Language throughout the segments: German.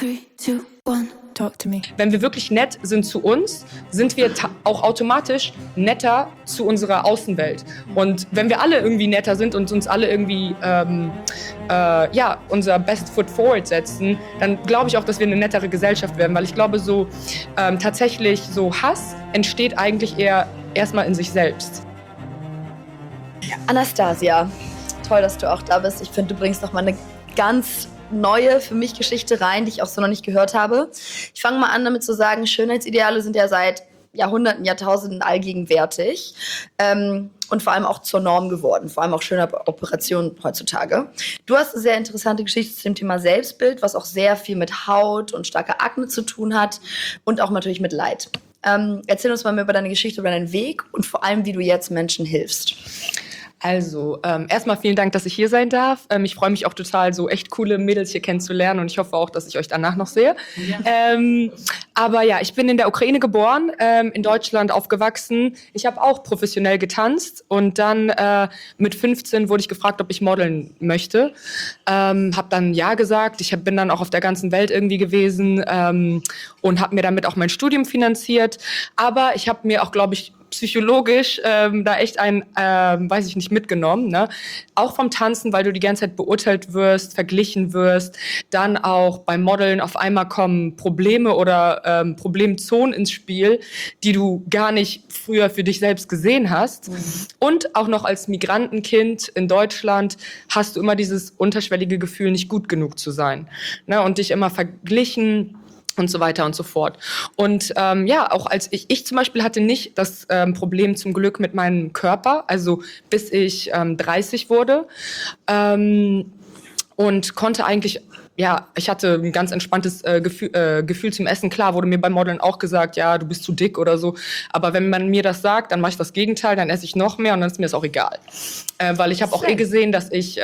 3, 2, 1, talk to me. Wenn wir wirklich nett sind zu uns, sind wir auch automatisch netter zu unserer Außenwelt. Und wenn wir alle irgendwie netter sind und uns alle irgendwie unser Best Foot Forward setzen, dann glaube ich auch, dass wir eine nettere Gesellschaft werden. Weil ich glaube, so tatsächlich so Hass entsteht eigentlich eher erstmal in sich selbst. Anastasia, toll, dass du auch da bist. Ich finde, du bringst noch mal eine ganz neue für mich Geschichte rein, die ich auch so noch nicht gehört habe. Ich fange mal an damit zu sagen, Schönheitsideale sind ja seit Jahrhunderten, Jahrtausenden allgegenwärtig und vor allem auch zur Norm geworden, vor allem auch schöne Operationen heutzutage. Du hast eine sehr interessante Geschichte zu dem Thema Selbstbild, was auch sehr viel mit Haut und starker Akne zu tun hat und auch natürlich mit Leid. Erzähl uns mal mehr über deine Geschichte, über deinen Weg und vor allem, wie du jetzt Menschen hilfst. Also, erstmal vielen Dank, dass ich hier sein darf. Ich freue mich auch total, so echt coole Mädels hier kennenzulernen und ich hoffe auch, dass ich euch danach noch sehe. Ja. Aber ja, ich bin in der Ukraine geboren, in Deutschland aufgewachsen. Ich habe auch professionell getanzt und dann mit 15 wurde ich gefragt, ob ich modeln möchte. Habe dann ja gesagt. Ich bin dann auch auf der ganzen Welt irgendwie gewesen und habe mir damit auch mein Studium finanziert. Aber ich habe mir auch, glaube ich, psychologisch da echt weiß ich nicht, mitgenommen. Ne? Auch vom Tanzen, weil du die ganze Zeit beurteilt wirst, verglichen wirst. Dann auch beim Modeln auf einmal kommen Probleme oder Problemzonen ins Spiel, die du gar nicht früher für dich selbst gesehen hast. Mhm. Und auch noch als Migrantenkind in Deutschland hast du immer dieses unterschwellige Gefühl, nicht gut genug zu sein. Ne? Und dich immer verglichen und so weiter und so fort. Und auch als ich zum Beispiel hatte nicht das Problem zum Glück mit meinem Körper, also bis ich 30 wurde und konnte eigentlich, ja, ich hatte ein ganz entspanntes Gefühl zum Essen. Klar wurde mir beim Modeln auch gesagt, ja, du bist zu dick oder so. Aber wenn man mir das sagt, dann mache ich das Gegenteil, dann esse ich noch mehr und dann ist mir das auch egal. Weil ich habe auch gesehen, dass ich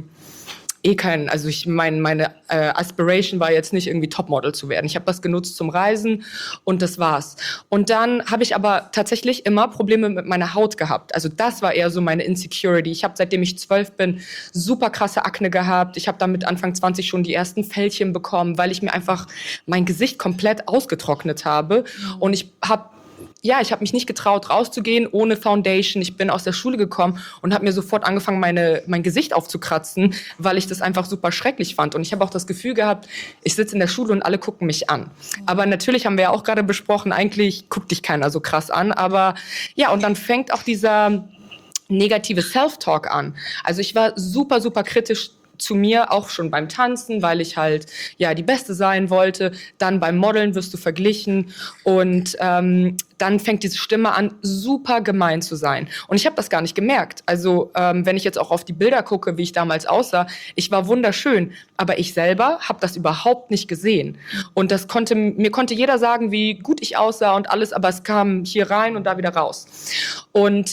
meine Aspiration war jetzt nicht irgendwie Topmodel zu werden. Ich habe das genutzt zum Reisen und das war's. Und dann habe ich aber tatsächlich immer Probleme mit meiner Haut gehabt. Also das war eher so meine Insecurity. Ich habe, seitdem ich 12 bin, super krasse Akne gehabt. Ich habe dann mit Anfang 20 schon die ersten Fältchen bekommen, weil ich mir einfach mein Gesicht komplett ausgetrocknet habe. Und ich habe mich nicht getraut, rauszugehen ohne Foundation. Ich bin aus der Schule gekommen und habe mir sofort angefangen, mein Gesicht aufzukratzen, weil ich das einfach super schrecklich fand. Und ich habe auch das Gefühl gehabt, ich sitze in der Schule und alle gucken mich an. Aber natürlich haben wir ja auch gerade besprochen, eigentlich guckt dich keiner so krass an. Aber ja, und dann fängt auch dieser negative Self-Talk an. Also ich war super, super kritisch zu mir, auch schon beim Tanzen, weil ich halt die Beste sein wollte. Dann beim Modeln wirst du verglichen und dann fängt diese Stimme an, super gemein zu sein. Und ich habe das gar nicht gemerkt. Also wenn ich jetzt auch auf die Bilder gucke, wie ich damals aussah, ich war wunderschön, aber ich selber habe das überhaupt nicht gesehen. Und mir konnte jeder sagen, wie gut ich aussah und alles, aber es kam hier rein und da wieder raus. Und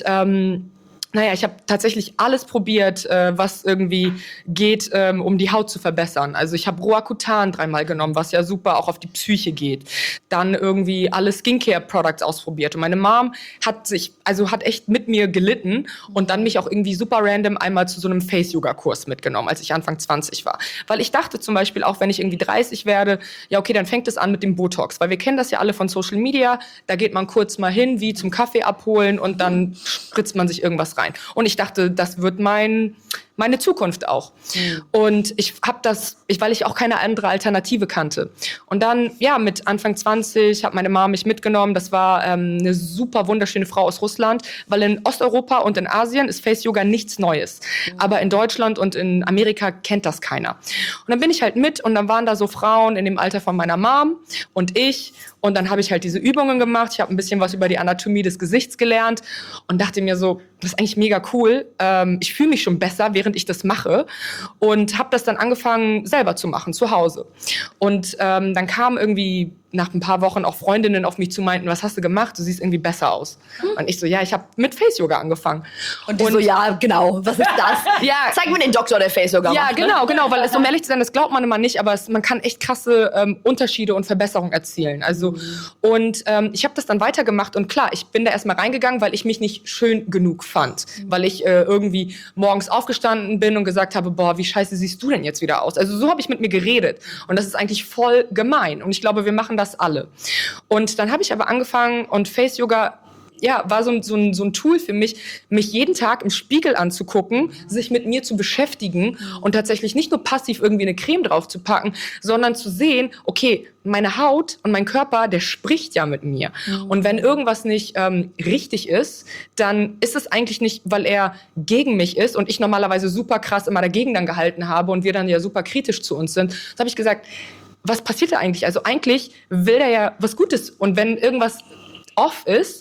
ich habe tatsächlich alles probiert, was irgendwie geht, um die Haut zu verbessern. Also ich habe Roacutan 3-mal genommen, was ja super auch auf die Psyche geht. Dann irgendwie alle Skincare-Products ausprobiert. Und meine Mom hat echt mit mir gelitten und dann mich auch irgendwie super random einmal zu so einem Face-Yoga-Kurs mitgenommen, als ich Anfang 20 war. Weil ich dachte zum Beispiel auch, wenn ich irgendwie 30 werde, ja okay, dann fängt es an mit dem Botox. Weil wir kennen das ja alle von Social Media. Da geht man kurz mal hin, wie zum Kaffee abholen und dann spritzt man sich irgendwas rein. Und ich dachte, das wird meine Zukunft auch. Mhm. Und weil ich auch keine andere Alternative kannte. Und dann, mit Anfang 20 hat meine Mama mich mitgenommen. Das war eine super wunderschöne Frau aus Russland, weil in Osteuropa und in Asien ist Face Yoga nichts Neues. Mhm. Aber in Deutschland und in Amerika kennt das keiner. Und dann bin ich halt mit und dann waren da so Frauen in dem Alter von meiner Mom und ich. Und dann habe ich halt diese Übungen gemacht. Ich habe ein bisschen was über die Anatomie des Gesichts gelernt und dachte mir so, das ist eigentlich mega cool. Ich fühle mich schon besser, während ich das mache. Und habe das dann angefangen, selber zu machen, zu Hause. Und dann kam irgendwie nach ein paar Wochen auch Freundinnen auf mich zu meinten, was hast du gemacht? Du siehst irgendwie besser aus. Und ich so, ja, ich habe mit Face-Yoga angefangen. Und die so, ja, genau, was ist das? Ja. Zeig mir den Doktor, der Face-Yoga Ja, macht. genau, weil um ehrlich zu sein, das glaubt man immer nicht, aber man kann echt krasse Unterschiede und Verbesserungen erzielen. Also, und ich habe das dann weitergemacht und klar, ich bin da erstmal reingegangen, weil ich mich nicht schön genug fand. Weil ich irgendwie morgens aufgestanden bin und gesagt habe, boah, wie scheiße siehst du denn jetzt wieder aus? Also so habe ich mit mir geredet. Und das ist eigentlich voll gemein. Und ich glaube, wir machen das alle. Und dann habe ich aber angefangen und Face-Yoga war so ein Tool für mich jeden Tag im Spiegel anzugucken, sich mit mir zu beschäftigen und tatsächlich nicht nur passiv irgendwie eine Creme drauf zu packen, sondern zu sehen, okay, meine Haut und mein Körper, der spricht ja mit mir. Und wenn irgendwas nicht richtig ist, dann ist es eigentlich nicht, weil er gegen mich ist und ich normalerweise super krass immer dagegen dann gehalten habe und wir dann ja super kritisch zu uns sind. So habe ich gesagt, was passiert da eigentlich? Also eigentlich will der ja was Gutes. Und wenn irgendwas off ist,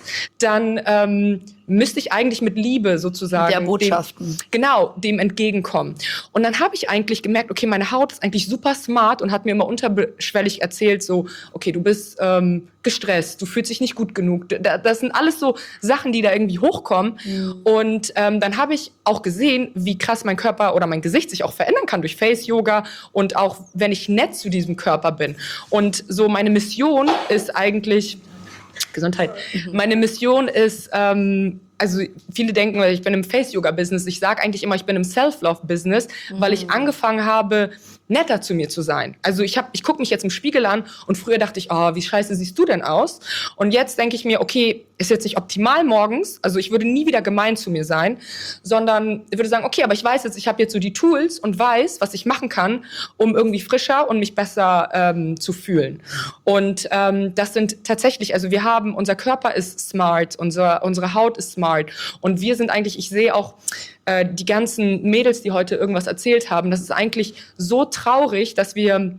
dann müsste ich eigentlich mit Liebe sozusagen Der Botschaften. dem entgegenkommen. Und dann habe ich eigentlich gemerkt, okay, meine Haut ist eigentlich super smart und hat mir immer unterschwellig erzählt, so, okay, du bist gestresst, du fühlst dich nicht gut genug. Das sind alles so Sachen, die da irgendwie hochkommen. Und dann habe ich auch gesehen, wie krass mein Körper oder mein Gesicht sich auch verändern kann durch Face-Yoga und auch, wenn ich nett zu diesem Körper bin. Und so meine Mission ist eigentlich Gesundheit. Meine Mission ist, also viele denken, ich bin im Face-Yoga-Business. Ich sage eigentlich immer, ich bin im Self-Love-Business, weil ich angefangen habe, netter zu mir zu sein. Also ich gucke mich jetzt im Spiegel an und früher dachte ich, oh, wie scheiße siehst du denn aus? Und jetzt denke ich mir, okay, ist jetzt nicht optimal morgens, also ich würde nie wieder gemein zu mir sein, sondern ich würde sagen, okay, aber ich weiß jetzt, ich habe jetzt so die Tools und weiß, was ich machen kann, um irgendwie frischer und mich besser zu fühlen. Und das sind tatsächlich, also unser Körper ist smart, unsere Haut ist smart und wir sind eigentlich, ich sehe auch die ganzen Mädels, die heute irgendwas erzählt haben, das ist eigentlich so traurig, dass wir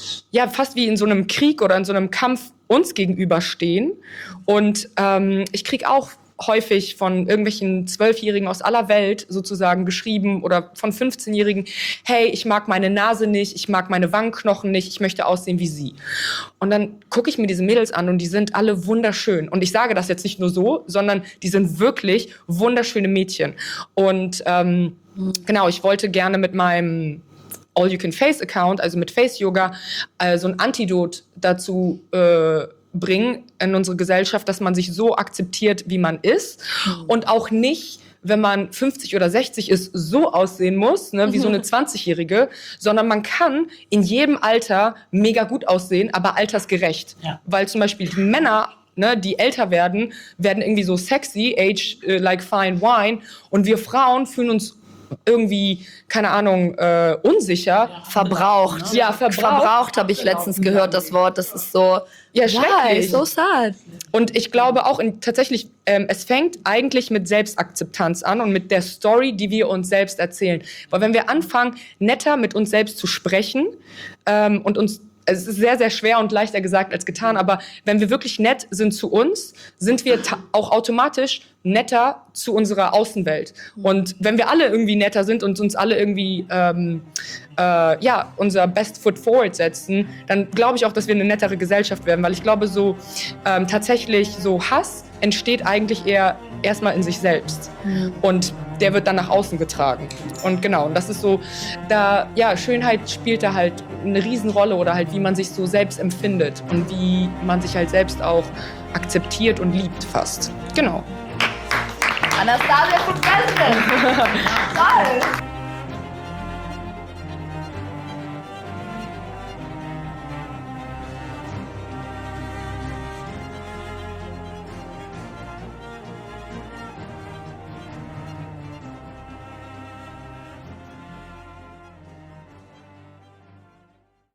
fast wie in so einem Krieg oder in so einem Kampf uns gegenüberstehen. Und ich kriege auch häufig von irgendwelchen 12-Jährigen aus aller Welt sozusagen geschrieben oder von 15-Jährigen, hey, ich mag meine Nase nicht, ich mag meine Wangenknochen nicht, ich möchte aussehen wie sie. Und dann gucke ich mir diese Mädels an und die sind alle wunderschön. Und ich sage das jetzt nicht nur so, sondern die sind wirklich wunderschöne Mädchen. Und genau, ich wollte gerne mit meinem All-You-Can-Face-Account, also mit Face-Yoga, so ein Antidot dazu bringen in unsere Gesellschaft, dass man sich so akzeptiert, wie man ist und auch nicht, wenn man 50 oder 60 ist, so aussehen muss, ne, wie so eine 20-Jährige, sondern man kann in jedem Alter mega gut aussehen, aber altersgerecht. Ja. Weil zum Beispiel die Männer, ne, die älter werden irgendwie so sexy, age like fine wine, und wir Frauen fühlen uns irgendwie, keine Ahnung, unsicher. Ja, verbraucht. Ja, verbraucht habe ich letztens gehört, das Wort. Das ist so, schrecklich. So sad. Und ich glaube auch, tatsächlich, es fängt eigentlich mit Selbstakzeptanz an und mit der Story, die wir uns selbst erzählen. Weil wenn wir anfangen, netter mit uns selbst zu sprechen und uns, es ist sehr, sehr schwer und leichter gesagt als getan, aber wenn wir wirklich nett sind zu uns, sind wir auch automatisch netter zu unserer Außenwelt. Und wenn wir alle irgendwie netter sind und uns alle irgendwie unser Best Foot Forward setzen, dann glaube ich auch, dass wir eine nettere Gesellschaft werden, weil ich glaube, so tatsächlich so Hass entsteht eigentlich eher erstmal in sich selbst. Und der wird dann nach außen getragen. Und genau, und das ist so, Schönheit spielt da halt eine Riesenrolle oder halt, wie man sich so selbst empfindet und wie man sich halt selbst auch akzeptiert und liebt fast. Genau. Anastasia for President. Toll.